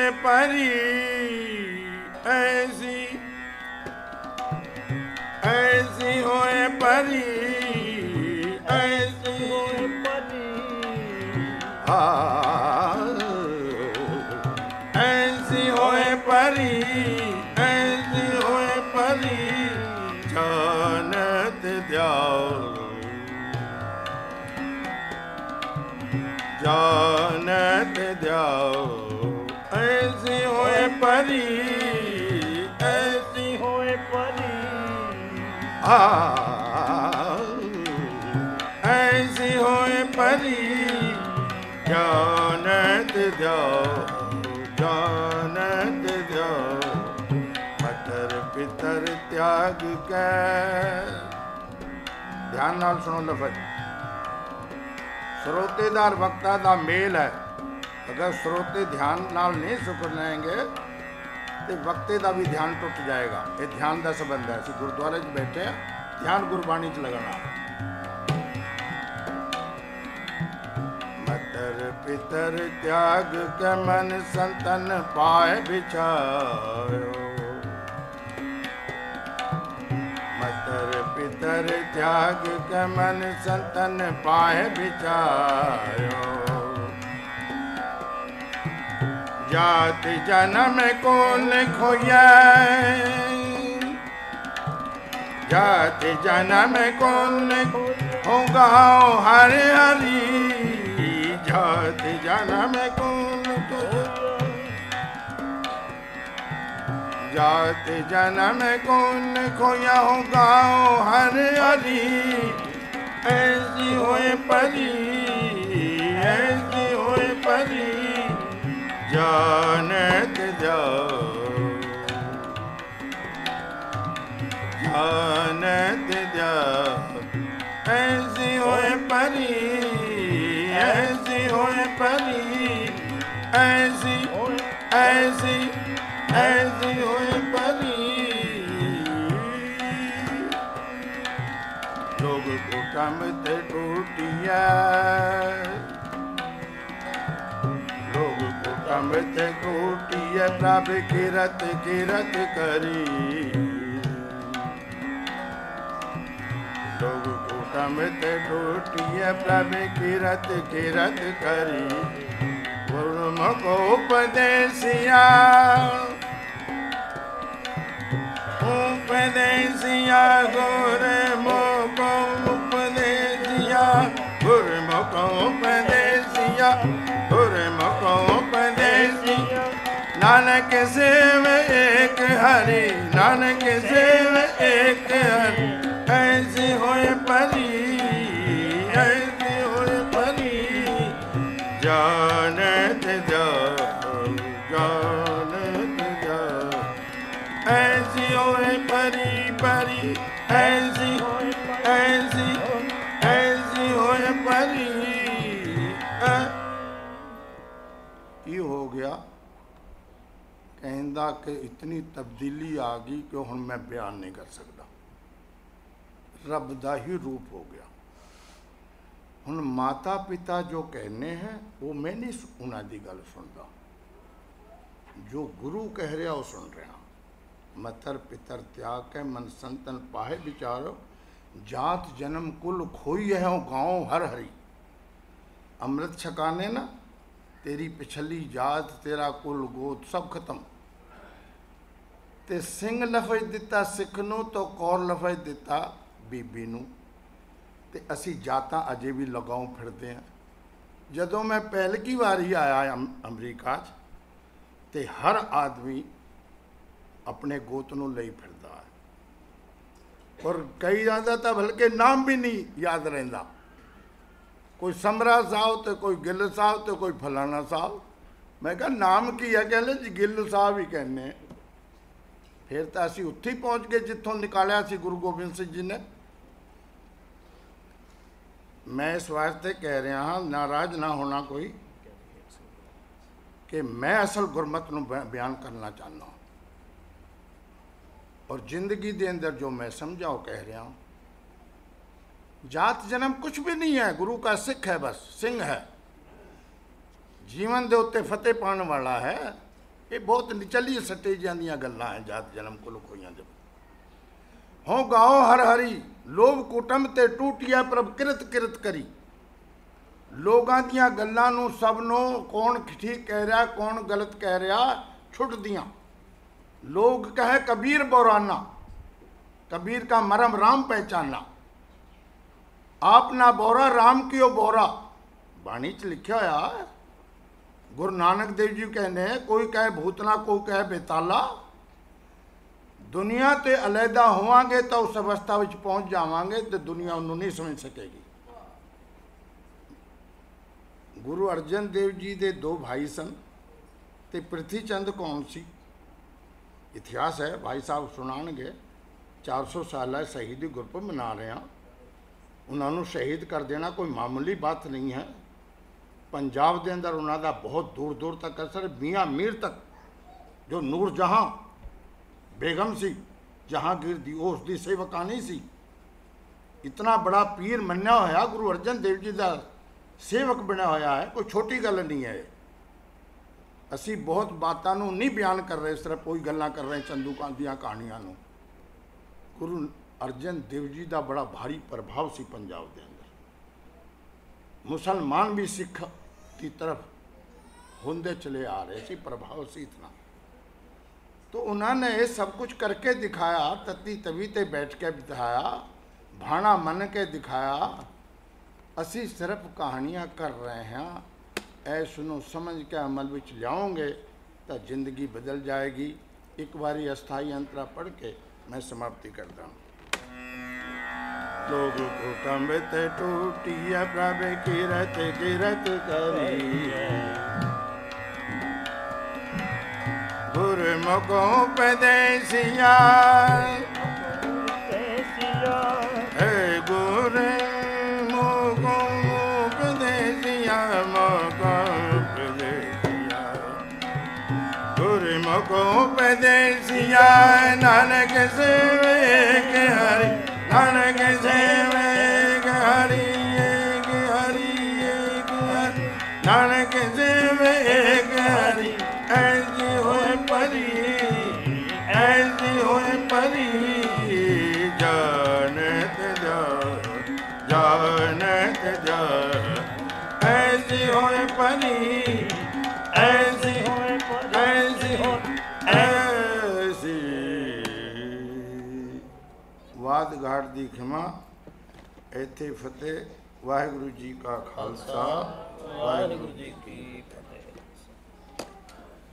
परी ऐसी ऐसी होए परी ऐसी होए परी ऐसी होए परी ऐसी होए परी जानत जाओ जानत जाओ ऐसी होए परी ऐसी होए परी ऐसी होए परी जानत जाओ जानत जाओ मतर पितर त्याग के ध्यान नाल सुनो लफज ਸਰੋਤੇਦਾਰ ਵਕਤਾ ਦਾ ਮੇਲ ਹੈ। ਅਗਰ ਸਰੋਤੇ ਧਿਆਨ ਨਾਲ ਨਹੀਂ ਸੁਣ ਲੈਣਗੇ ਤੇ ਵਕਤੇ ਦਾ ਵੀ ਧਿਆਨ ਟੁੱਟ ਜਾਏਗਾ। ਇਹ ਧਿਆਨ ਦਾ ਸੰਬੰਧ ਹੈ। ਅਸੀਂ ਗੁਰਦੁਆਰੇ 'ਚ ਬੈਠੇ ਹਾਂ, ਧਿਆਨ ਗੁਰਬਾਣੀ 'ਚ ਲਗਾਉਣਾ। ਮਤਰ ਪਿਤਰ ਤਿਆਗ ਕੇ ਮਨ ਸੰਤਨ ਪਾਏ ਵਿਚਾਰੋ पितर त्याग के मन संतन पाए विचारो जाति जन्म कौन खोया जाति जन्म कौन होगा हरे हरि जाति जन्म कौन जात जन्म कौन खोया होगा हर हरि ऐसी होए परी ऐसी होए परी जानत जाओ जानत जाओ ऐसी होए परी ऐसी होए परी ऐसी ऐसी ऐसी होए परी लोग कुटुंब ते टूटिया लोग कुटुंब ते टूटिया प्रभ किरत किरत करी लोग कुटुंब ते टूटिया प्रभ किरत किरत करी गुरुमुख उपदेसिया उपदेसिया गुरुमुख उपदेसिया गुरुमुख उपदेसिया गुरुमुख उपदेसिया नानक सेव एक हरि नानक सेव एक हरि ऐसी होए परी ऐसी होए परी जानत जाओ जानत जाओ ऐसी होए परी परी ऐसी ऐसी ऐसी होए परी की हो गया कहता कि इतनी तब्दीली आ गई कि हुण मैं बयान नहीं कर सकता रब दा ही रूप हो गया हुण माता पिता जो कहने हैं वो मैं नहीं उन्हां दी गल सुनता जो गुरु कह रहा वो सुन रहा मतर पितर त्याग के मन संतन पाहे विचारो जात जन्म कुल खोई है वो गाँव हर हरी अमृत छकाने ना तेरी पिछली जात तेरा कुल गोत सब खत्म ते सिंह लफज दिता सिख नूं तो कौर लफज दिता बीबी नूं ते असी जातां अजे भी लगाऊं फिरदे हैं जदों मैं पहलकी वारी आया अमरीका ते हर आदमी अपने गोत नूं लई फिरदा है और कई जाता तो बल्कि नाम भी नहीं याद रहिंदा कोई समरा साहब तो कोई गिल साहब तो कोई फलाना साहब मैं कहा नाम की है कहले जी गिल साहब ही कहने फिर तो असी उत्थे ही पहुँच गए जितों निकालिया सी गुरु गोबिंद सिंह जी ने मैं इस वास्ते कह रहा हाँ नाराज ना होना कोई कि मैं असल गुरमत नूं बयान करना चाहता हूँ और जिंदगी के अंदर जो मैं समझा वो कह रहा हूँ जात जन्म कुछ भी नहीं है गुरु का सिख है बस सिंह है जीवन के उत्ते फतेह पाने वाला है ਇਹ ਬਹੁਤ ਨਿਚਲੀ ਸਟੇਜਾਂ ਦੀਆਂ ਗੱਲਾਂ ਹੈ ਜਾਤ ਜਨਮ ਕੋਲ ਕੋਈਆਂ ਦੇ ਹੋ ਗਾਓ ਹਰ ਹਰੀ ਲੋਭ ਕੁਟੰਬ ਤੇ ਟੂਟਿਆ ਪ੍ਰਭ ਕਿਰਤ ਕਿਰਤ ਕਰੀ। ਲੋਕਾਂ ਦੀਆਂ ਗੱਲਾਂ ਨੂੰ ਸਭ ਨੂੰ ਕੌਣ ਠੀਕ ਕਹਿ ਰਿਹਾ ਕੌਣ ਗਲਤ ਕਹਿ ਰਿਹਾ ਛੁੱਟਦੀਆਂ। ਲੋग कहे कबीर बोराना कबीर का मरम राम पहचाना आप ना बोरा राम क्यों बोरा बाणी च लिखा होया। गुरु नानक देव जी कहने कोई कहे भूतना कोई कहे बेताला दुनिया ते अलहदा होवांगे तो उस अवस्था में पहुँच जावांगे तो दुनिया उन्होंने नहीं समझ सकेगी। गुरु अर्जन देव जी दे दो भाई सन ते प्रिथी चंद कौन सी इतिहास है भाई साहब सुनाएंगे। 400 साल है शहीदी गुरपुरब मना रहे हैं। उन्होंने शहीद कर देना कोई मामूली बात नहीं है। पंजाब के अंदर उन्होंने बहुत दूर दूर तक असर मियाँ मीर तक जो नूरजहां बेगम सी जहांगीर दी उसकी सेवकानी सी। इतना बड़ा पीर मन्या होया गुरु अर्जन देव जी का सेवक बनया होया है कोई छोटी गल नहीं है। असी बहुत बातों नहीं बयान कर रहे सिर्फ कोई गल्लां कर रहे चंदू दियां कहानियां नूं। गुरु अर्जन देव जी का बड़ा भारी प्रभाव सी पंजाब के अंदर। मुसलमान भी सिख की तरफ होंदे चले आ रहे सी प्रभाव सी इतना। तो उन्होंने ये सब कुछ करके दिखाया तत्ती तवी ते बैठ के दिखाया भाना मन के दिखाया। असी सिर्फ कहानियां कर रहे हैं ऐसनों समझ के अमल विच लियाओगे तो जिंदगी बदल जाएगी। एक बारी अस्थाई अंतरा पढ़ के मैं समाप्ति करता हूँ। लोग कुटुंब ते टूटिया प्रभ किरत किरत करी गुरमुखों उपदेसिया हे गुरमुखों उपदेसिया गुरमुखों उपदेसिया नानक सेवक हरि नानक सेवक हरि एक हरि एक हरि नानक सेवक हरि ऐसी होए परी ऐसी होए परी जानत जा जानत जा ऐसी होए परी ऐसी होए ऐसी हो ऐसी। वाद घाट दी खिमा इत्थे फतेह। वाहिगुरु जी का खालसा वाहिगुरु जी